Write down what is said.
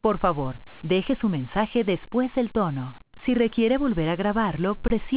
Por favor, deje su mensaje después del tono. Si requiere volver a grabarlo, presione